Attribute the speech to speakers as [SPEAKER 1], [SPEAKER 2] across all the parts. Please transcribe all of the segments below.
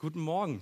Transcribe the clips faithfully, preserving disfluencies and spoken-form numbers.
[SPEAKER 1] Guten Morgen.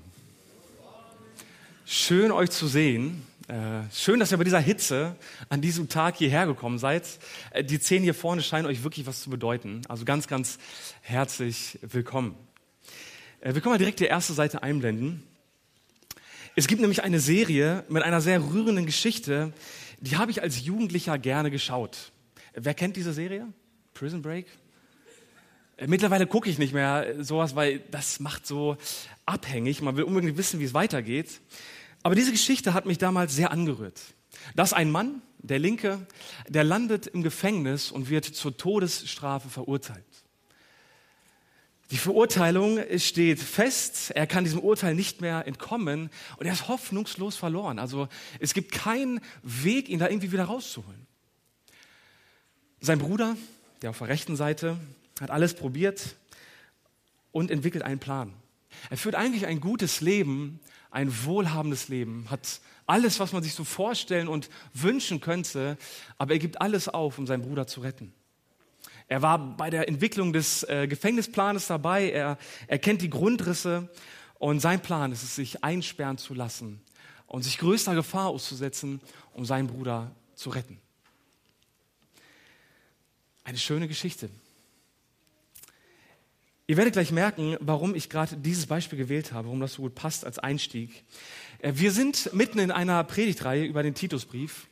[SPEAKER 1] Schön, euch zu sehen. Äh, schön, dass ihr bei dieser Hitze an diesem Tag hierher gekommen seid. Äh, die zehn hier vorne scheinen euch wirklich was zu bedeuten. Also ganz, ganz herzlich willkommen. Äh, wir können mal direkt die erste Seite einblenden. Es gibt nämlich eine Serie mit einer sehr rührenden Geschichte, die habe ich als Jugendlicher gerne geschaut. Wer kennt diese Serie? Prison Break? Mittlerweile gucke ich nicht mehr sowas, weil das macht so abhängig. Man will unbedingt wissen, wie es weitergeht. Aber diese Geschichte hat mich damals sehr angerührt. Da ist ein Mann, der Linke, der landet im Gefängnis und wird zur Todesstrafe verurteilt. Die Verurteilung steht fest, er kann diesem Urteil nicht mehr entkommen und er ist hoffnungslos verloren. Also es gibt keinen Weg, ihn da irgendwie wieder rauszuholen. Sein Bruder, der auf der rechten Seite, hat alles probiert und entwickelt einen Plan. Er führt eigentlich ein gutes Leben, ein wohlhabendes Leben, hat alles, was man sich so vorstellen und wünschen könnte, aber er gibt alles auf, um seinen Bruder zu retten. Er war bei der Entwicklung des äh, Gefängnisplanes dabei, er, er kennt die Grundrisse und sein Plan ist es, sich einsperren zu lassen und sich größter Gefahr auszusetzen, um seinen Bruder zu retten. Eine schöne Geschichte. Ihr werdet gleich merken, warum ich gerade dieses Beispiel gewählt habe, warum das so gut passt als Einstieg. Wir sind mitten in einer Predigtreihe über den Titusbrief.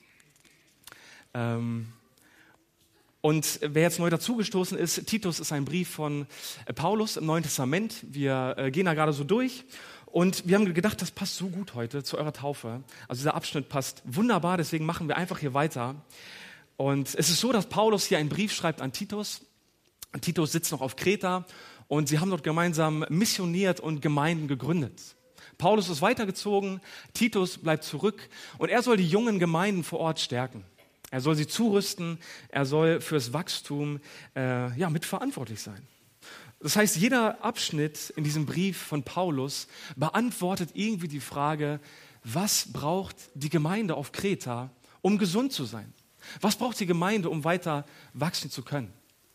[SPEAKER 1] Und wer jetzt neu dazugestoßen ist, Titus ist ein Brief von Paulus im Neuen Testament. Wir gehen da gerade so durch und wir haben gedacht, das passt so gut heute zu eurer Taufe. Also dieser Abschnitt passt wunderbar, deswegen machen wir einfach hier weiter. Und es ist so, dass Paulus hier einen Brief schreibt an Titus. Titus sitzt noch auf Kreta. Und sie haben dort gemeinsam missioniert und Gemeinden gegründet. Paulus ist weitergezogen, Titus bleibt zurück und er soll die jungen Gemeinden vor Ort stärken. Er soll sie zurüsten, er soll fürs Wachstum äh, ja, mitverantwortlich sein. Das heißt, jeder Abschnitt in diesem Brief von Paulus beantwortet irgendwie die Frage, was braucht die Gemeinde auf Kreta, um gesund zu sein? Was braucht die Gemeinde, um weiter wachsen zu können?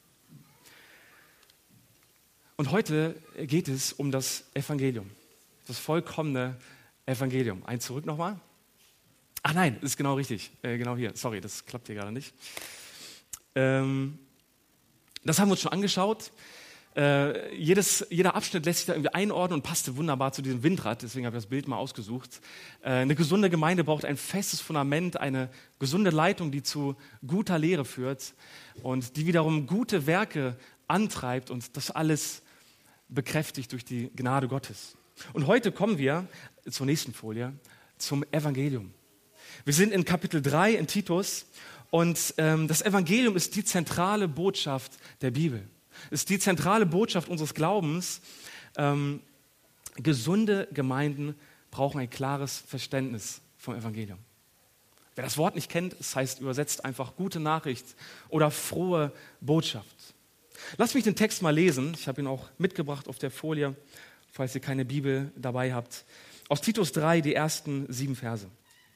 [SPEAKER 1] Und heute geht es um das Evangelium, das vollkommene Evangelium. Eins zurück nochmal. Ach nein, das ist genau richtig, äh, genau hier. Sorry, das klappt hier gerade nicht. Ähm, das haben wir uns schon angeschaut. Äh, jedes, jeder Abschnitt lässt sich da irgendwie einordnen und passte wunderbar zu diesem Windrad. Deswegen habe ich das Bild mal ausgesucht. Äh, eine gesunde Gemeinde braucht ein festes Fundament, eine gesunde Leitung, die zu guter Lehre führt und die wiederum gute Werke antreibt und das alles bekräftigt durch die Gnade Gottes. Und heute kommen wir zur nächsten Folie, zum Evangelium. Wir sind in Kapitel drei in Titus und ähm, das Evangelium ist die zentrale Botschaft der Bibel. Es ist die zentrale Botschaft unseres Glaubens. Ähm, gesunde Gemeinden brauchen ein klares Verständnis vom Evangelium. Wer das Wort nicht kennt, es heißt übersetzt einfach gute Nachricht oder frohe Botschaft. Lasst mich den Text mal lesen. Ich habe ihn auch mitgebracht auf der Folie, falls ihr keine Bibel dabei habt. Aus Titus drei, die ersten sieben Verse.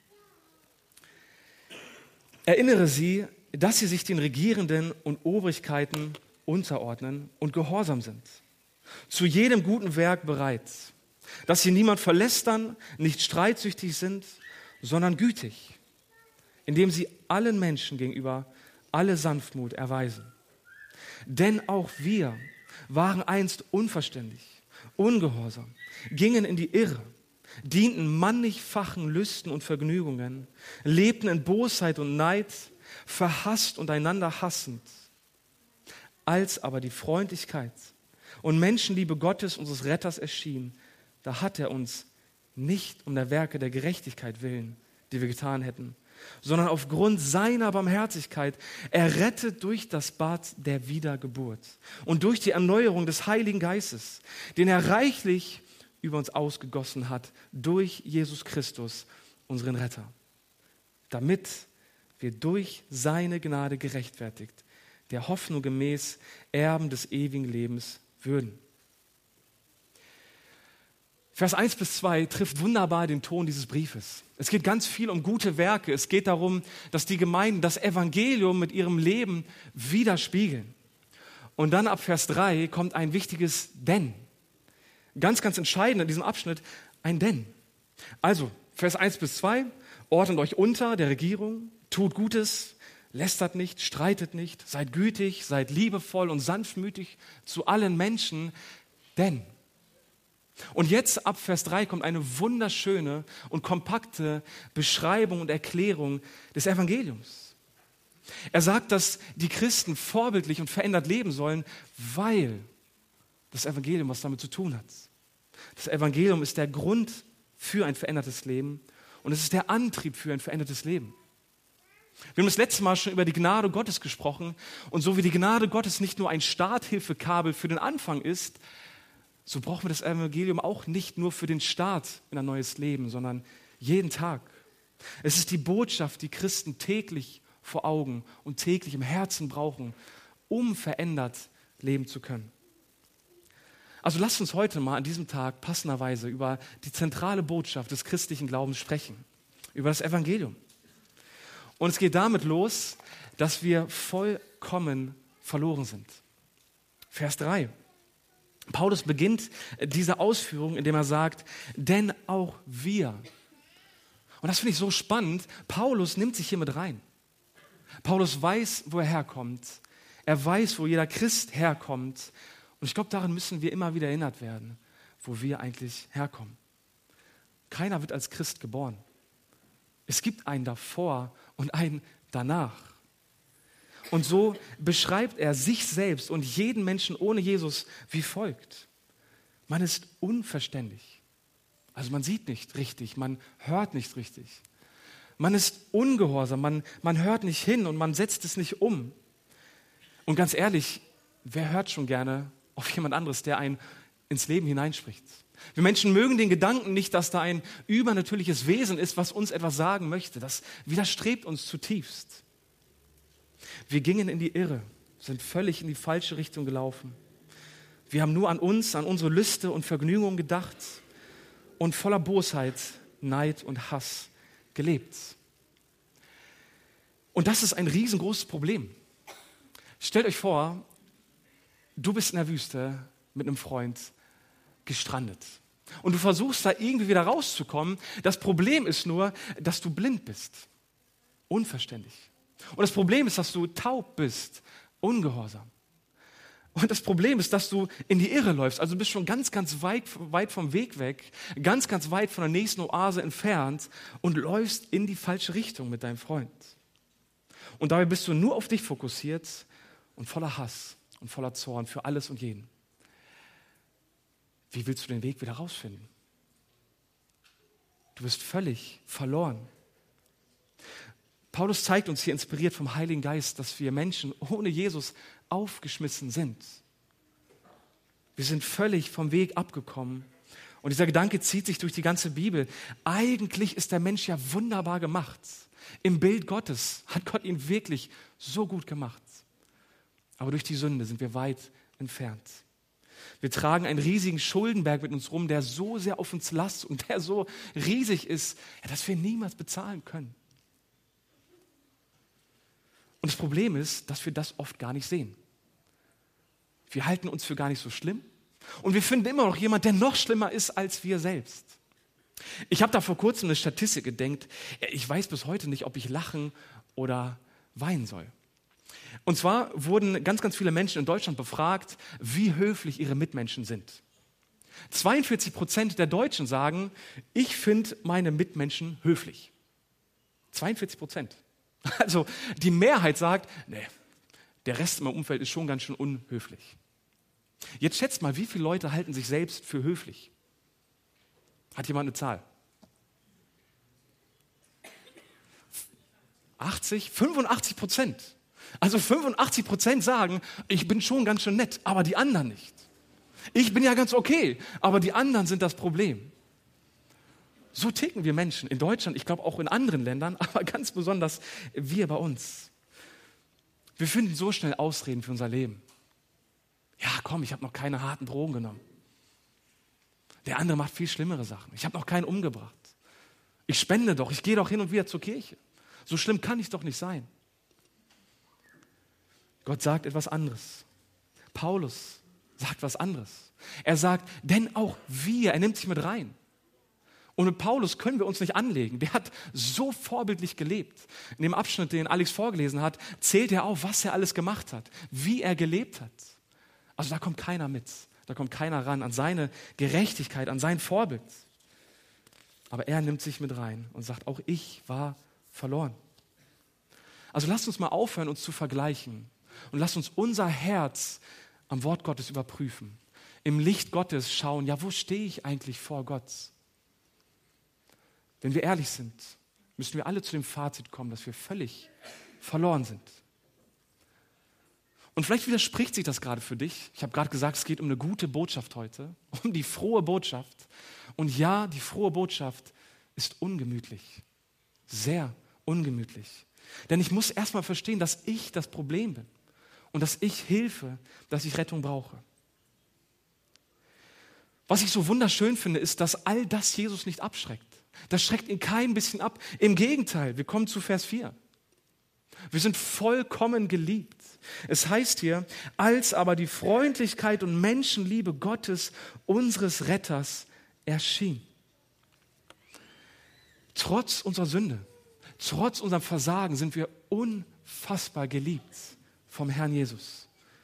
[SPEAKER 1] Erinnere sie, dass sie sich den Regierenden und Obrigkeiten unterordnen und gehorsam sind. Zu jedem guten Werk bereit. Dass sie niemand verlästern, nicht streitsüchtig sind, sondern gütig. Indem sie allen Menschen gegenüber alle Sanftmut erweisen. Denn auch wir waren einst unverständig, ungehorsam, gingen in die Irre, dienten mannigfachen Lüsten und Vergnügungen, lebten in Bosheit und Neid, verhasst und einander hassend. Als aber die Freundlichkeit und Menschenliebe Gottes, unseres Retters, erschien, da hat er uns nicht um der Werke der Gerechtigkeit willen, die wir getan hätten, sondern aufgrund seiner Barmherzigkeit errettet durch das Bad der Wiedergeburt und durch die Erneuerung des Heiligen Geistes, den er reichlich über uns ausgegossen hat, durch Jesus Christus, unseren Retter, damit wir durch seine Gnade gerechtfertigt, der Hoffnung gemäß Erben des ewigen Lebens würden. Vers eins bis zwei trifft wunderbar den Ton dieses Briefes. Es geht ganz viel um gute Werke. Es geht darum, dass die Gemeinden das Evangelium mit ihrem Leben widerspiegeln. Und dann ab Vers drei kommt ein wichtiges Denn. Ganz, ganz entscheidend in diesem Abschnitt ein Denn. Also, Vers eins bis zwei, ordnet euch unter der Regierung, tut Gutes, lästert nicht, streitet nicht, seid gütig, seid liebevoll und sanftmütig zu allen Menschen, denn. Und jetzt ab Vers drei kommt eine wunderschöne und kompakte Beschreibung und Erklärung des Evangeliums. Er sagt, dass die Christen vorbildlich und verändert leben sollen, weil das Evangelium was damit zu tun hat. Das Evangelium ist der Grund für ein verändertes Leben und es ist der Antrieb für ein verändertes Leben. Wir haben das letzte Mal schon über die Gnade Gottes gesprochen und so wie die Gnade Gottes nicht nur ein Starthilfekabel für den Anfang ist, so brauchen wir das Evangelium auch nicht nur für den Start in ein neues Leben, sondern jeden Tag. Es ist die Botschaft, die Christen täglich vor Augen und täglich im Herzen brauchen, um verändert leben zu können. Also lasst uns heute mal an diesem Tag passenderweise über die zentrale Botschaft des christlichen Glaubens sprechen, über das Evangelium. Und es geht damit los, dass wir vollkommen verloren sind. Vers drei. Paulus beginnt diese Ausführung, indem er sagt, denn auch wir. Und das finde ich so spannend. Paulus nimmt sich hier mit rein. Paulus weiß, wo er herkommt. Er weiß, wo jeder Christ herkommt. Und ich glaube, daran müssen wir immer wieder erinnert werden, wo wir eigentlich herkommen. Keiner wird als Christ geboren. Es gibt einen davor und einen danach. Und so beschreibt er sich selbst und jeden Menschen ohne Jesus wie folgt. Man ist unverständlich. Also man sieht nicht richtig, man hört nicht richtig. Man ist ungehorsam, man, man hört nicht hin und man setzt es nicht um. Und ganz ehrlich, wer hört schon gerne auf jemand anderes, der einen ins Leben hineinspricht? Wir Menschen mögen den Gedanken nicht, dass da ein übernatürliches Wesen ist, was uns etwas sagen möchte. Das widerstrebt uns zutiefst. Wir gingen in die Irre, sind völlig in die falsche Richtung gelaufen. Wir haben nur an uns, an unsere Lüste und Vergnügungen gedacht und voller Bosheit, Neid und Hass gelebt. Und das ist ein riesengroßes Problem. Stellt euch vor, du bist in der Wüste mit einem Freund gestrandet. Und du versuchst da irgendwie wieder rauszukommen. Das Problem ist nur, dass du blind bist. Unverständlich. Und das Problem ist, dass du taub bist. Ungehorsam. Und das Problem ist, dass du in die Irre läufst. Also du bist schon ganz, ganz weit, weit vom Weg weg, ganz, ganz weit von der nächsten Oase entfernt und läufst in die falsche Richtung mit deinem Freund. Und dabei bist du nur auf dich fokussiert und voller Hass und voller Zorn für alles und jeden. Wie willst du den Weg wieder rausfinden? Du bist völlig verloren. Paulus zeigt uns hier, inspiriert vom Heiligen Geist, dass wir Menschen ohne Jesus aufgeschmissen sind. Wir sind völlig vom Weg abgekommen. Und dieser Gedanke zieht sich durch die ganze Bibel. Eigentlich ist der Mensch ja wunderbar gemacht. Im Bild Gottes hat Gott ihn wirklich so gut gemacht. Aber durch die Sünde sind wir weit entfernt. Wir tragen einen riesigen Schuldenberg mit uns rum, der so sehr auf uns lastet und der so riesig ist, ja, dass wir niemals bezahlen können. Und das Problem ist, dass wir das oft gar nicht sehen. Wir halten uns für gar nicht so schlimm und wir finden immer noch jemanden, der noch schlimmer ist als wir selbst. Ich habe da vor kurzem eine Statistik gedenkt. Ich weiß bis heute nicht, ob ich lachen oder weinen soll. Und zwar wurden ganz, ganz viele Menschen in Deutschland befragt, wie höflich ihre Mitmenschen sind. zweiundvierzig Prozent der Deutschen sagen, ich finde meine Mitmenschen höflich. zweiundvierzig Prozent. Also die Mehrheit sagt, nee, der Rest in meinem Umfeld ist schon ganz schön unhöflich. Jetzt schätzt mal, wie viele Leute halten sich selbst für höflich? Hat jemand eine Zahl? achtzig, fünfundachtzig Prozent. Also fünfundachtzig Prozent sagen, ich bin schon ganz schön nett, aber die anderen nicht. Ich bin ja ganz okay, aber die anderen sind das Problem. So ticken wir Menschen in Deutschland, ich glaube auch in anderen Ländern, aber ganz besonders wir bei uns. Wir finden so schnell Ausreden für unser Leben. Ja, komm, ich habe noch keine harten Drogen genommen. Der andere macht viel schlimmere Sachen. Ich habe noch keinen umgebracht. Ich spende doch, ich gehe doch hin und wieder zur Kirche. So schlimm kann ich doch nicht sein. Gott sagt etwas anderes. Paulus sagt was anderes. Er sagt, denn auch wir, er nimmt sich mit rein. Und mit Paulus können wir uns nicht anlegen. Der hat so vorbildlich gelebt. In dem Abschnitt, den Alex vorgelesen hat, zählt er auf, was er alles gemacht hat, wie er gelebt hat. Also da kommt keiner mit. Da kommt keiner ran an seine Gerechtigkeit, an sein Vorbild. Aber er nimmt sich mit rein und sagt, auch ich war verloren. Also lasst uns mal aufhören, uns zu vergleichen. Und lasst uns unser Herz am Wort Gottes überprüfen. Im Licht Gottes schauen, ja, wo stehe ich eigentlich vor Gott? Wenn wir ehrlich sind, müssen wir alle zu dem Fazit kommen, dass wir völlig verloren sind. Und vielleicht widerspricht sich das gerade für dich. Ich habe gerade gesagt, es geht um eine gute Botschaft heute, um die frohe Botschaft. Und ja, die frohe Botschaft ist ungemütlich, sehr ungemütlich. Denn ich muss erstmal verstehen, dass ich das Problem bin und dass ich Hilfe, dass ich Rettung brauche. Was ich so wunderschön finde, ist, dass all das Jesus nicht abschreckt. Das schreckt ihn kein bisschen ab. Im Gegenteil, wir kommen zu Vers vier. Wir sind vollkommen geliebt. Es heißt hier, als aber die Freundlichkeit und Menschenliebe Gottes, unseres Retters, erschien. Trotz unserer Sünde, trotz unserem Versagen sind wir unfassbar geliebt vom Herrn Jesus.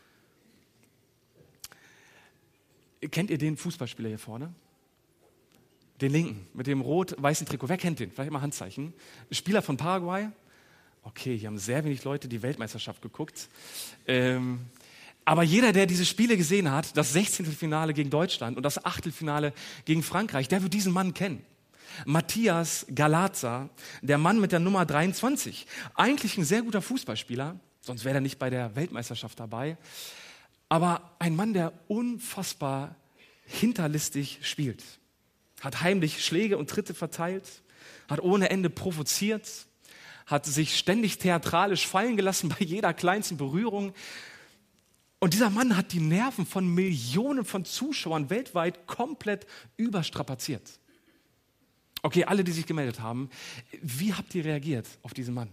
[SPEAKER 1] Kennt ihr den Fußballspieler hier vorne? Den linken, mit dem rot-weißen Trikot. Wer kennt den? Vielleicht mal Handzeichen. Spieler von Paraguay. Okay, hier haben sehr wenig Leute die Weltmeisterschaft geguckt. Ähm, aber jeder, der diese Spiele gesehen hat, das Sechzehntelfinale gegen Deutschland und das Achtelfinale gegen Frankreich, der wird diesen Mann kennen. Matthias Galazza, der Mann mit der Nummer dreiundzwanzig. Eigentlich ein sehr guter Fußballspieler, sonst wäre er nicht bei der Weltmeisterschaft dabei. Aber ein Mann, der unfassbar hinterlistig spielt. Hat heimlich Schläge und Tritte verteilt, hat ohne Ende provoziert, hat sich ständig theatralisch fallen gelassen bei jeder kleinsten Berührung. Und dieser Mann hat die Nerven von Millionen von Zuschauern weltweit komplett überstrapaziert. Okay, alle, die sich gemeldet haben, wie habt ihr reagiert auf diesen Mann?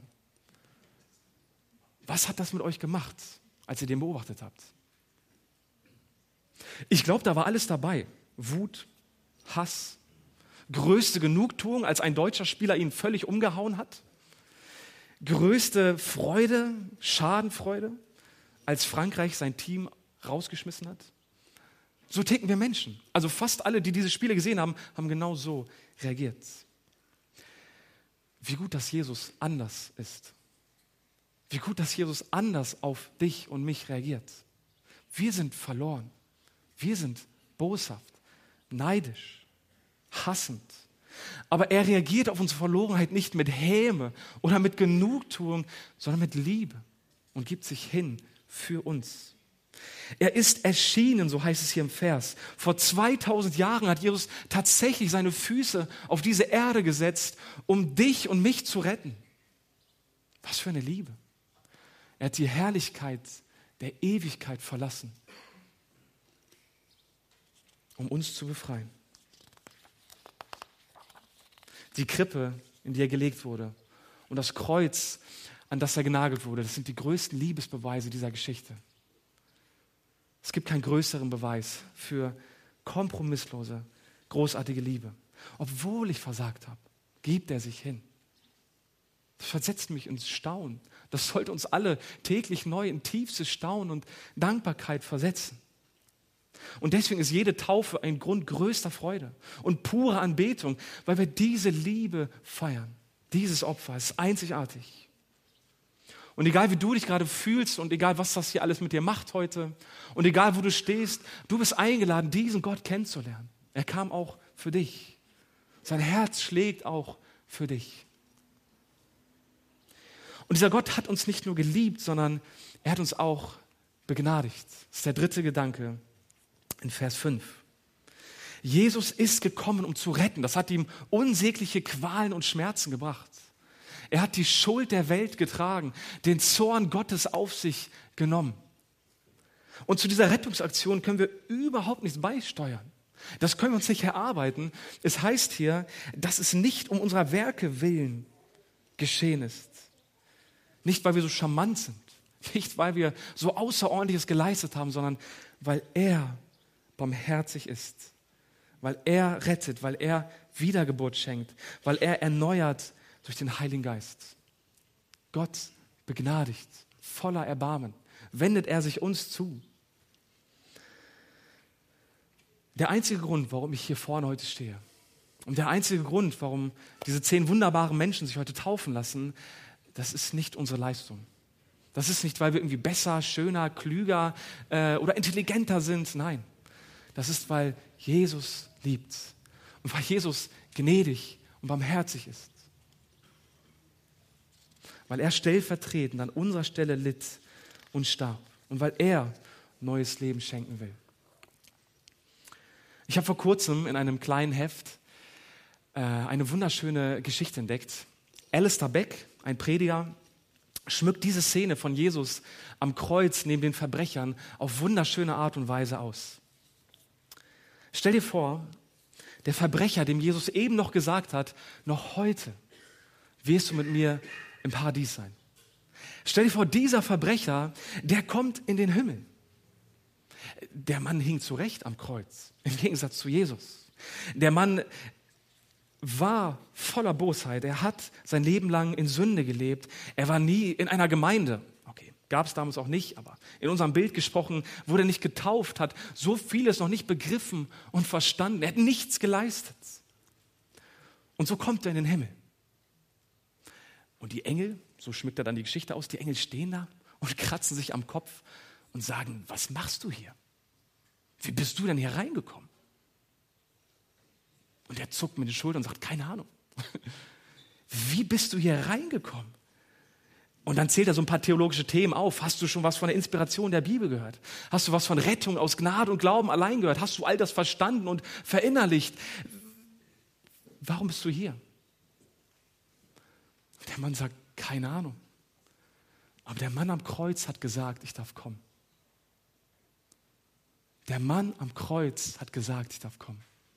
[SPEAKER 1] Was hat das mit euch gemacht, als ihr den beobachtet habt? Ich glaube, da war alles dabei. Wut, Hass, größte Genugtuung, als ein deutscher Spieler ihn völlig umgehauen hat. Größte Freude, Schadenfreude, als Frankreich sein Team rausgeschmissen hat. So ticken wir Menschen. Also fast alle, die diese Spiele gesehen haben, haben genau so reagiert. Wie gut, dass Jesus anders ist. Wie gut, dass Jesus anders auf dich und mich reagiert. Wir sind verloren. Wir sind boshaft, neidisch, hassend. Aber er reagiert auf unsere Verlorenheit nicht mit Häme oder mit Genugtuung, sondern mit Liebe und gibt sich hin für uns. Er ist erschienen, so heißt es hier im Vers. Vor zweitausend Jahren hat Jesus tatsächlich seine Füße auf diese Erde gesetzt, um dich und mich zu retten. Was für eine Liebe. Er hat die Herrlichkeit der Ewigkeit verlassen, um uns zu befreien. Die Krippe, in die er gelegt wurde, und das Kreuz, an das er genagelt wurde, das sind die größten Liebesbeweise dieser Geschichte. Es gibt keinen größeren Beweis für kompromisslose, großartige Liebe. Obwohl ich versagt habe, gibt er sich hin. Das versetzt mich ins Staunen. Das sollte uns alle täglich neu in tiefstes Staunen und Dankbarkeit versetzen. Und deswegen ist jede Taufe ein Grund größter Freude und pure Anbetung, weil wir diese Liebe feiern. Dieses Opfer ist einzigartig. Und egal wie du dich gerade fühlst und egal was das hier alles mit dir macht heute und egal wo du stehst, du bist eingeladen, diesen Gott kennenzulernen. Er kam auch für dich. Sein Herz schlägt auch für dich. Und dieser Gott hat uns nicht nur geliebt, sondern er hat uns auch begnadigt. Das ist der dritte Gedanke in Vers fünf. Jesus ist gekommen, um zu retten. Das hat ihm unsägliche Qualen und Schmerzen gebracht. Er hat die Schuld der Welt getragen, den Zorn Gottes auf sich genommen. Und zu dieser Rettungsaktion können wir überhaupt nichts beisteuern. Das können wir uns nicht erarbeiten. Es heißt hier, dass es nicht um unserer Werke willen geschehen ist. Nicht, weil wir so charmant sind, nicht, weil wir so Außerordentliches geleistet haben, sondern weil er barmherzig ist, weil er rettet, weil er Wiedergeburt schenkt, weil er erneuert durch den Heiligen Geist. Gott begnadigt, voller Erbarmen, wendet er sich uns zu. Der einzige Grund, warum ich hier vorne heute stehe, und der einzige Grund, warum diese zehn wunderbaren Menschen sich heute taufen lassen, das ist nicht unsere Leistung. Das ist nicht, weil wir irgendwie besser, schöner, klüger äh, oder intelligenter sind. Nein, das ist, weil Jesus liebt und weil Jesus gnädig und barmherzig ist. Weil er stellvertretend an unserer Stelle litt und starb und weil er neues Leben schenken will. Ich habe vor kurzem in einem kleinen Heft äh, eine wunderschöne Geschichte entdeckt. Alistair Beck, ein Prediger, schmückt diese Szene von Jesus am Kreuz neben den Verbrechern auf wunderschöne Art und Weise aus. Stell dir vor, der Verbrecher, dem Jesus eben noch gesagt hat, noch heute wirst du mit mir im Paradies sein. Stell dir vor, dieser Verbrecher, der kommt in den Himmel. Der Mann hing zurecht am Kreuz, im Gegensatz zu Jesus. Der Mann war voller Bosheit. Er hat sein Leben lang in Sünde gelebt. Er war nie in einer Gemeinde. Okay, gab es damals auch nicht, aber in unserem Bild gesprochen, wurde er nicht getauft, hat so vieles noch nicht begriffen und verstanden. Er hat nichts geleistet. Und so kommt er in den Himmel. Und die Engel, so schmückt er dann die Geschichte aus, die Engel stehen da und kratzen sich am Kopf und sagen, was machst du hier? Wie bist du denn hier reingekommen? Und er zuckt mit den Schultern und sagt, keine Ahnung. Wie bist du hier reingekommen? Und dann zählt er so ein paar theologische Themen auf. Hast du schon was von der Inspiration der Bibel gehört? Hast du was von Rettung aus Gnade und Glauben allein gehört? Hast du all das verstanden und verinnerlicht? Warum bist du hier? Der Mann sagt, keine Ahnung. Aber der Mann am Kreuz hat gesagt, ich darf kommen. Der Mann am Kreuz hat gesagt, ich darf kommen.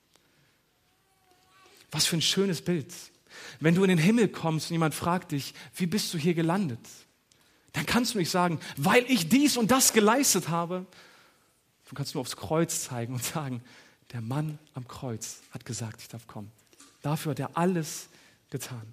[SPEAKER 1] Was für ein schönes Bild. Wenn du in den Himmel kommst und jemand fragt dich, wie bist du hier gelandet? Dann kannst du nicht sagen, weil ich dies und das geleistet habe. Du kannst nur aufs Kreuz zeigen und sagen, der Mann am Kreuz hat gesagt, ich darf kommen. Dafür hat er alles getan.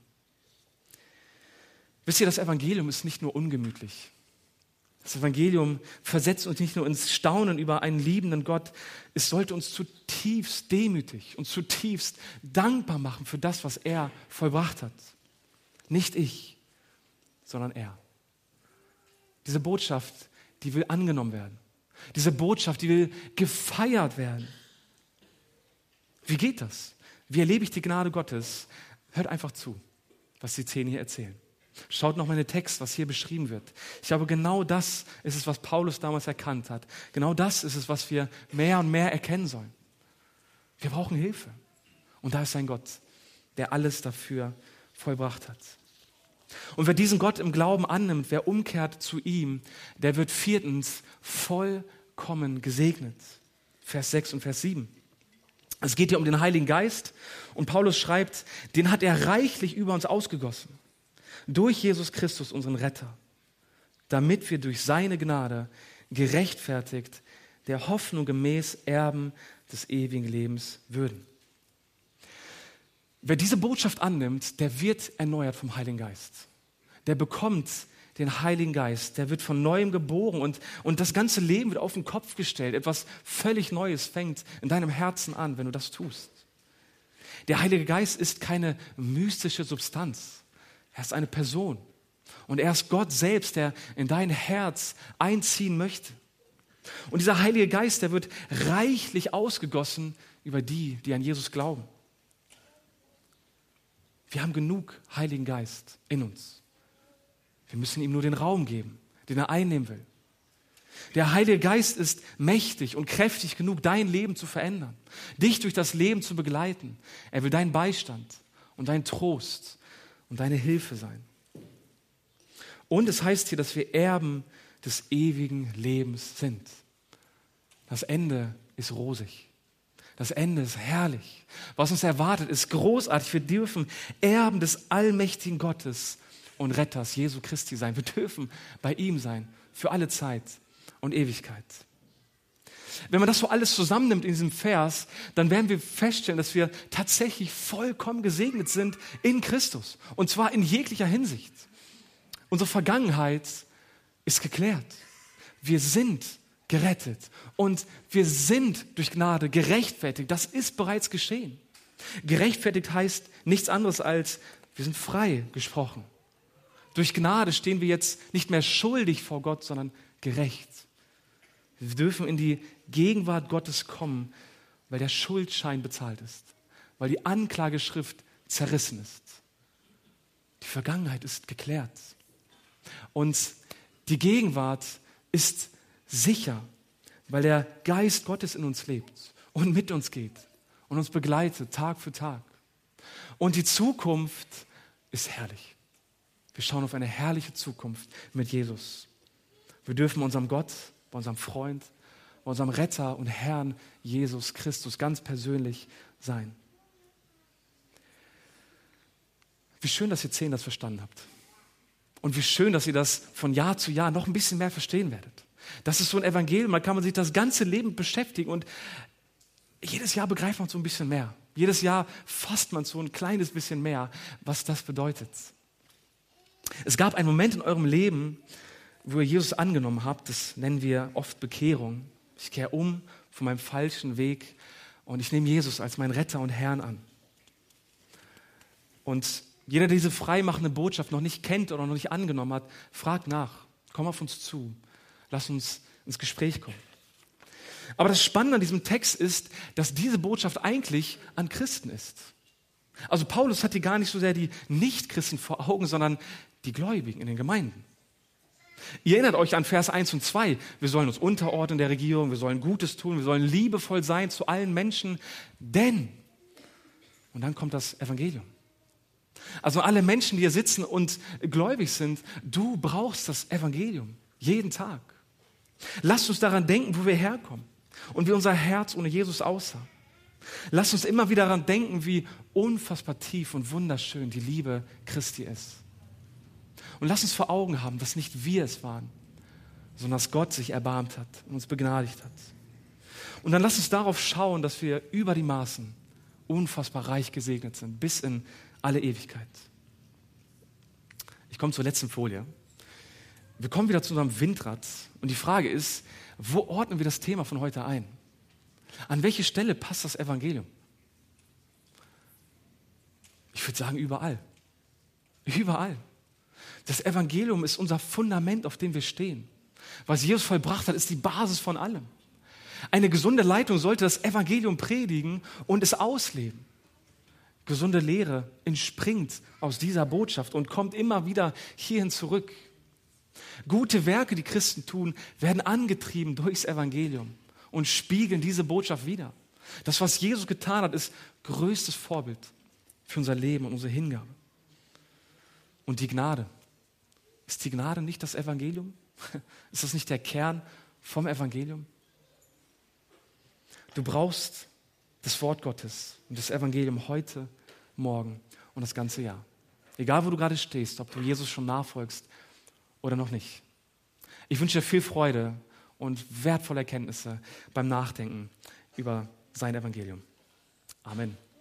[SPEAKER 1] Wisst ihr, das Evangelium ist nicht nur ungemütlich. Das Evangelium versetzt uns nicht nur ins Staunen über einen liebenden Gott, es sollte uns zutiefst demütig und zutiefst dankbar machen für das, was er vollbracht hat. Nicht ich, sondern er. Diese Botschaft, die will angenommen werden. Diese Botschaft, die will gefeiert werden. Wie geht das? Wie erlebe ich die Gnade Gottes? Hört einfach zu, was die Zehn hier erzählen. Schaut nochmal in den Text, was hier beschrieben wird. Ich glaube, genau das ist es, was Paulus damals erkannt hat. Genau das ist es, was wir mehr und mehr erkennen sollen. Wir brauchen Hilfe. Und da ist ein Gott, der alles dafür vollbracht hat. Und wer diesen Gott im Glauben annimmt, wer umkehrt zu ihm, der wird viertens vollkommen gesegnet. Vers sechs und Vers sieben. Es geht hier um den Heiligen Geist. Und Paulus schreibt, den hat er reichlich über uns ausgegossen. Durch Jesus Christus, unseren Retter, damit wir durch seine Gnade gerechtfertigt der Hoffnung gemäß Erben des ewigen Lebens würden. Wer diese Botschaft annimmt, der wird erneuert vom Heiligen Geist. Der bekommt den Heiligen Geist, der wird von Neuem geboren und, und das ganze Leben wird auf den Kopf gestellt. Etwas völlig Neues fängt in deinem Herzen an, wenn du das tust. Der Heilige Geist ist keine mystische Substanz. Er ist eine Person und er ist Gott selbst, der in dein Herz einziehen möchte. Und dieser Heilige Geist, der wird reichlich ausgegossen über die, die an Jesus glauben. Wir haben genug Heiligen Geist in uns. Wir müssen ihm nur den Raum geben, den er einnehmen will. Der Heilige Geist ist mächtig und kräftig genug, dein Leben zu verändern, dich durch das Leben zu begleiten. Er will dein Beistand und dein Trost und deine Hilfe sein. Und es heißt hier, dass wir Erben des ewigen Lebens sind. Das Ende ist rosig. Das Ende ist herrlich. Was uns erwartet, ist großartig. Wir dürfen Erben des allmächtigen Gottes und Retters Jesu Christi sein. Wir dürfen bei ihm sein für alle Zeit und Ewigkeit. wenn man das so alles zusammennimmt in diesem Vers, dann werden wir feststellen, dass wir tatsächlich vollkommen gesegnet sind in Christus. Und zwar in jeglicher Hinsicht. Unsere Vergangenheit ist geklärt. Wir sind gerettet und wir sind durch Gnade gerechtfertigt. Das ist bereits geschehen. Gerechtfertigt heißt nichts anderes als, wir sind frei gesprochen. Durch Gnade stehen wir jetzt nicht mehr schuldig vor Gott, sondern gerecht. Wir dürfen in die Gegenwart Gottes kommen, weil der Schuldschein bezahlt ist, weil die Anklageschrift zerrissen ist. Die Vergangenheit ist geklärt. Und die Gegenwart ist sicher, weil der Geist Gottes in uns lebt und mit uns geht und uns begleitet Tag für Tag. Und die Zukunft ist herrlich. Wir schauen auf eine herrliche Zukunft mit Jesus. Wir dürfen unserem Gott, bei unserem Freund, bei unserem Retter und Herrn Jesus Christus ganz persönlich sein. Wie schön, dass ihr zehn das verstanden habt. Und wie schön, dass ihr das von Jahr zu Jahr noch ein bisschen mehr verstehen werdet. Das ist so ein Evangelium, da kann man sich das ganze Leben beschäftigen und jedes Jahr begreift man so ein bisschen mehr. Jedes Jahr fasst man so ein kleines bisschen mehr, was das bedeutet. Es gab einen Moment in eurem Leben, wo ihr Jesus angenommen habt, das nennen wir oft Bekehrung. Ich kehre um von meinem falschen Weg und ich nehme Jesus als meinen Retter und Herrn an. Und jeder, der diese freimachende Botschaft noch nicht kennt oder noch nicht angenommen hat, fragt nach, komm auf uns zu, lass uns ins Gespräch kommen. Aber das Spannende an diesem Text ist, dass diese Botschaft eigentlich an Christen ist. Also Paulus hat hier gar nicht so sehr die Nichtchristen vor Augen, sondern die Gläubigen in den Gemeinden. Ihr erinnert euch an Vers eins und zwei. Wir sollen uns unterordnen der Regierung, wir sollen Gutes tun, wir sollen liebevoll sein zu allen Menschen, denn, und dann kommt das Evangelium. Also alle Menschen, die hier sitzen und gläubig sind, du brauchst das Evangelium jeden Tag. Lasst uns daran denken, wo wir herkommen und wie unser Herz ohne Jesus aussah. Lasst uns immer wieder daran denken, wie unfassbar tief und wunderschön die Liebe Christi ist. Und lasst uns vor Augen haben, dass nicht wir es waren, sondern dass Gott sich erbarmt hat und uns begnadigt hat. Und dann lasst uns darauf schauen, dass wir über die Maßen unfassbar reich gesegnet sind, bis in alle Ewigkeit. Ich komme zur letzten Folie. Wir kommen wieder zu unserem Windrad. Und die Frage ist, wo ordnen wir das Thema von heute ein? An welche Stelle passt das Evangelium? Ich würde sagen, überall. Überall. Das Evangelium ist unser Fundament, auf dem wir stehen. Was Jesus vollbracht hat, ist die Basis von allem. Eine gesunde Leitung sollte das Evangelium predigen und es ausleben. Gesunde Lehre entspringt aus dieser Botschaft und kommt immer wieder hierhin zurück. Gute Werke, die Christen tun, werden angetrieben durchs Evangelium und spiegeln diese Botschaft wider. Das, was Jesus getan hat, ist größtes Vorbild für unser Leben und unsere Hingabe. Und die Gnade. Ist die Gnade nicht das Evangelium? Ist das nicht der Kern vom Evangelium? Du brauchst das Wort Gottes und das Evangelium heute, morgen und das ganze Jahr. Egal, wo du gerade stehst, ob du Jesus schon nachfolgst oder noch nicht. Ich wünsche dir viel Freude und wertvolle Erkenntnisse beim Nachdenken über sein Evangelium. Amen.